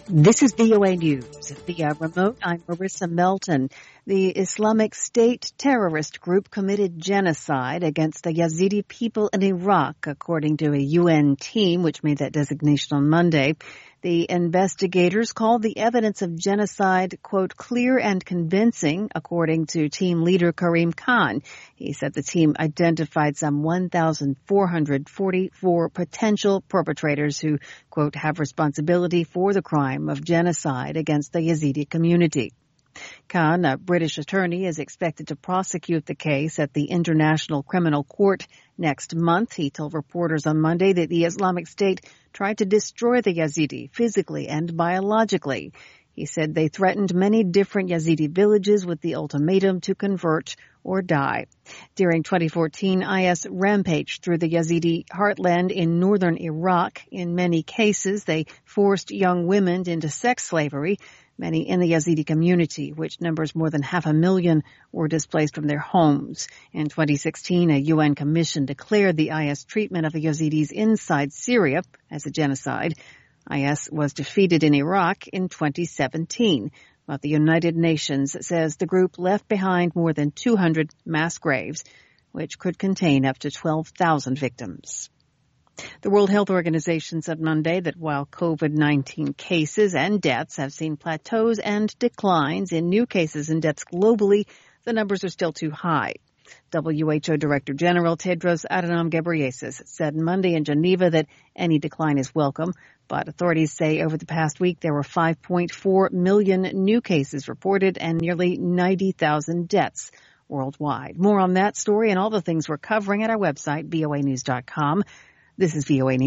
This is VOA News. Via remote, I'm Marissa Melton. The Islamic State terrorist group committed genocide against the Yazidi people in Iraq, according to a UN team, which made that designation on Monday. The investigators called the evidence of genocide, quote, clear and convincing, according to team leader Karim Khan. He said the team identified some 1,444 potential perpetrators who, quote, have responsibility for the crime of genocide against the Yazidi community. Khan, a British attorney, is expected to prosecute the case at the International Criminal Court next month. He told reporters on Monday that the Islamic State tried to destroy the Yazidi physically and biologically. He said they threatened many different Yazidi villages with the ultimatum to convert or die. During 2014, IS rampaged through the Yazidi heartland in northern Iraq. In many cases, they forced young women into sex slavery. Many in the Yazidi community, which numbers more than 500,000, were displaced from their homes. In 2016, a UN commission declared the IS treatment of the Yazidis inside Syria as a genocide. IS was defeated in Iraq in 2017, but the United Nations says the group left behind more than 200 mass graves, which could contain up to 12,000 victims. The World Health Organization said Monday that while COVID-19 cases and deaths have seen plateaus and declines in new cases and deaths globally, the numbers are still too high. WHO Director General Tedros Adhanom Ghebreyesus said Monday in Geneva that any decline is welcome, but authorities say over the past week there were 5.4 million new cases reported and nearly 90,000 deaths worldwide. More on that story and all the things we're covering at our website, voanews.com. This is VOA News.